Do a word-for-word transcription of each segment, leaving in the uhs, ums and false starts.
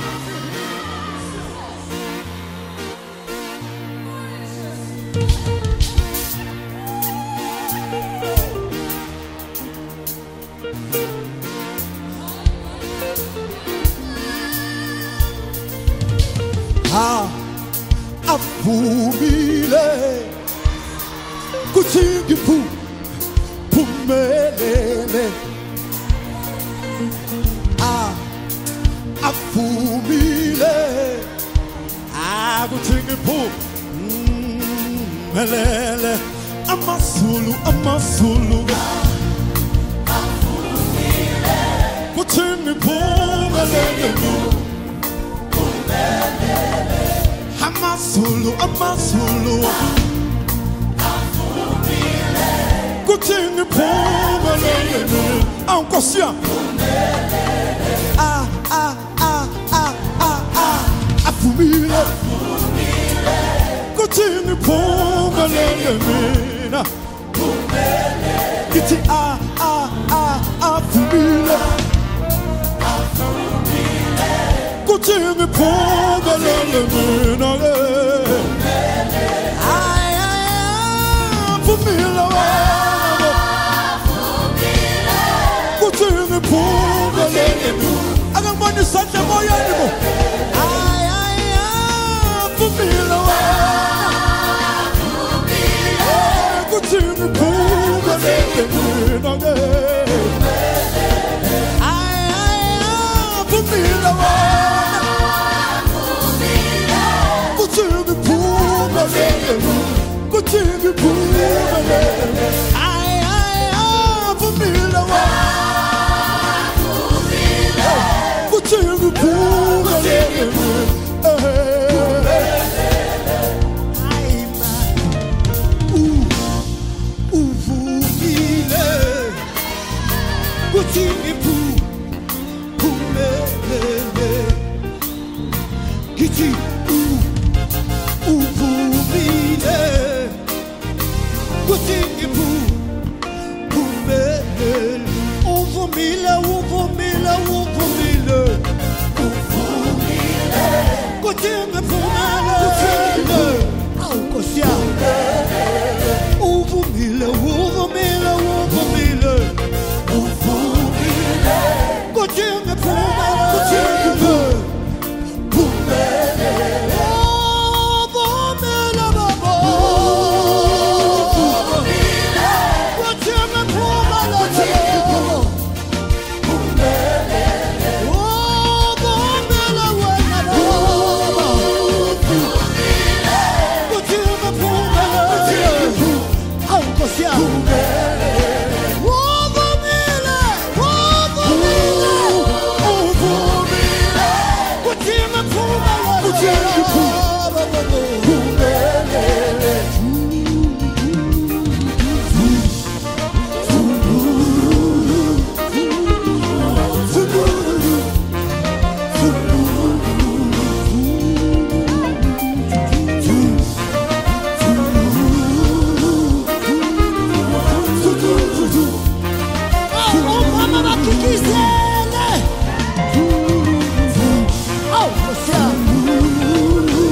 Ah, avumile kuchingi pu pumelele. Ah, avumile ah kuchingi pu pumelele. Amasulu, amasulu. Avumile kuchingi pu pumelele. Amasulu, amasulu. Avumile kuchingi pumelele. Ankosia. Ah, ah, ah, ah, ah, ah. Avumile kuchingi pumelele. Kiti ah, ah, ah, avumile. Kuchingi pumelele. Ay, ay, avumile. Kuchingi pumelele. Akamani sante moyani mo. Ay, ay, avumile. Kuchingi pumelele. Ay, ay, avumile. Kuchingi pumelele. Kuchingi pumelele. Ay, ay, avumile. Kuchingi pumelele. Ay, man. Uh, uvumile. Kuchingi pumelele. Kichi uvumile. Kuchingi pumelele. Uvumile, uvumile, uvumile. Uvumile. Kuchingi pumelele. Ankosia. Uvumile, uvumile, uvumile. Uvumile. Kuchingi pumelele. Oh,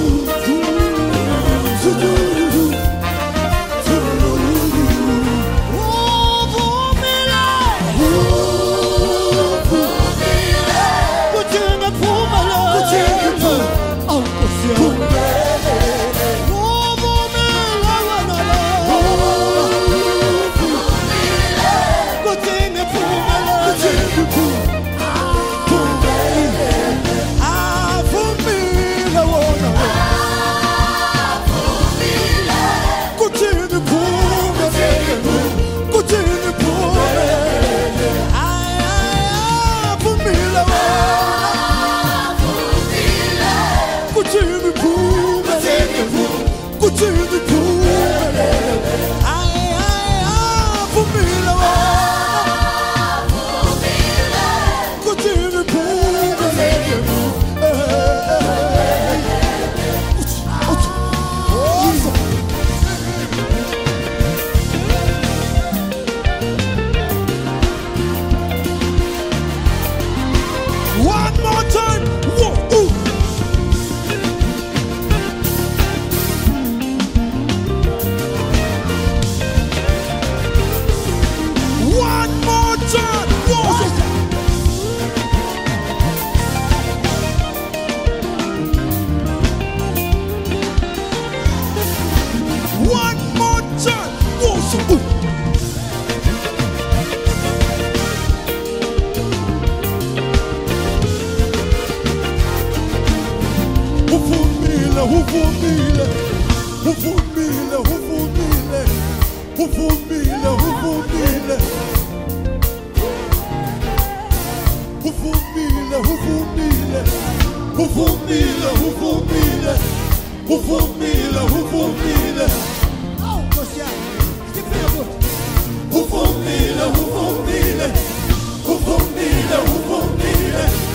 uvumile, uvumile, uvumile, uvumile, uvumile, uvumile, uvumile, uvumile, uvumile, uvumile, uvumile, uvumile. Oh, Luciano, que pegou? Uvumile, uvumile, uvumile, uvumile.